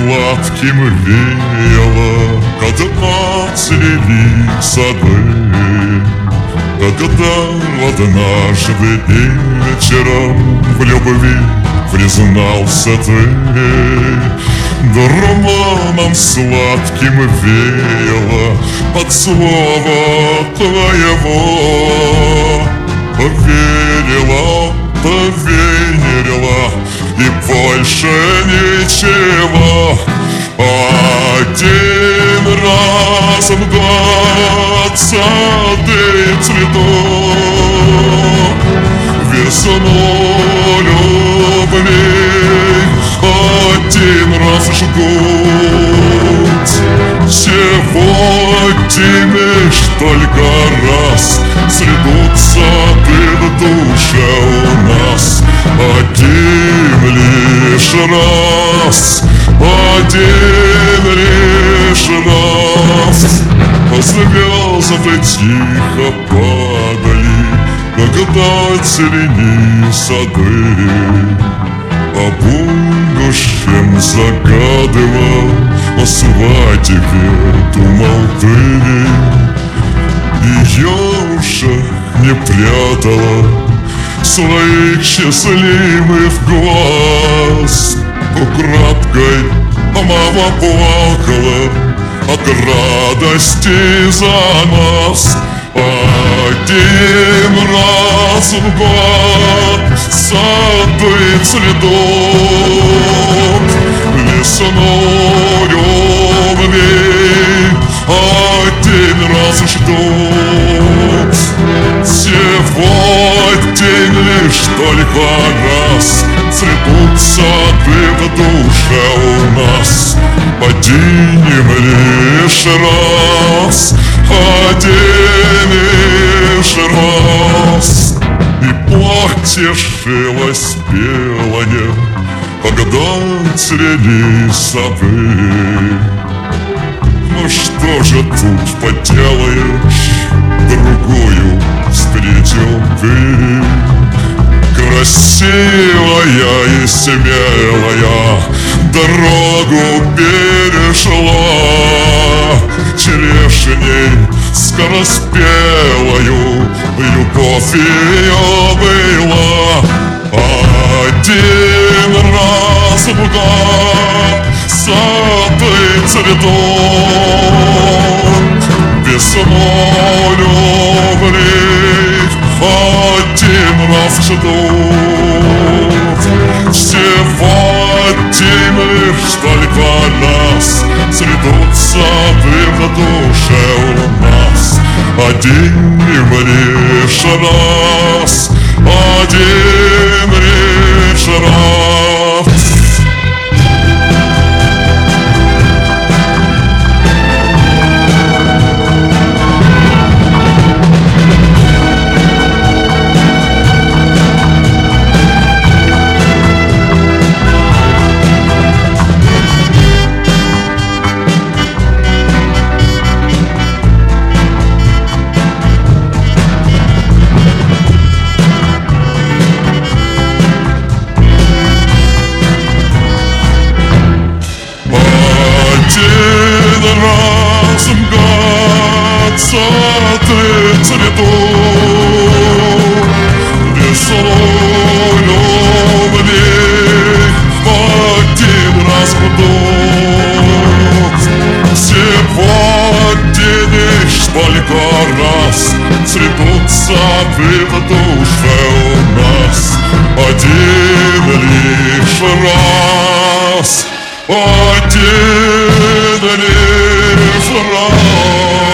сладким веяло, когда цвели сады, когда однажды вечером в любви признался ты. Дурманом сладким веяло от слова твоего. Поверила, поверила, и больше ничего. Один раз в год сады цветут, весну любви один раз жгут. Сегодня лишь только раз цветут сады в душе у нас. Один лишь раз, один лишь раз. Звезды тихо падали, когда цвели сады. О будущем загадывал, о свадьбе думал ты. И я уже не прятала своих счастливых глаз. Украдкой мама плакала от радости за нас. Один раз в год сады цветут, весну любви один раз ждут. Сегодня лишь только раз цветут сады в душе у нас. Один лишь раз, один лишь раз. И платье шилось белое, когда цвели сады. Ну что же тут поделаешь, другую встретил ты. Красивая и смелая дорогу перешла, черешней скороспелою любовь ее была. Один раз в год сады цветут, весну любви один раз ждут. Сегодня лишь только раз цветут сады в душе у нас. Один лишь раз, один лишь раз. Сады цветут, весну любви один раз ждут. Сегодня лишь только раз цветут сады в душе у нас. Один лишь раз, один лишь раз.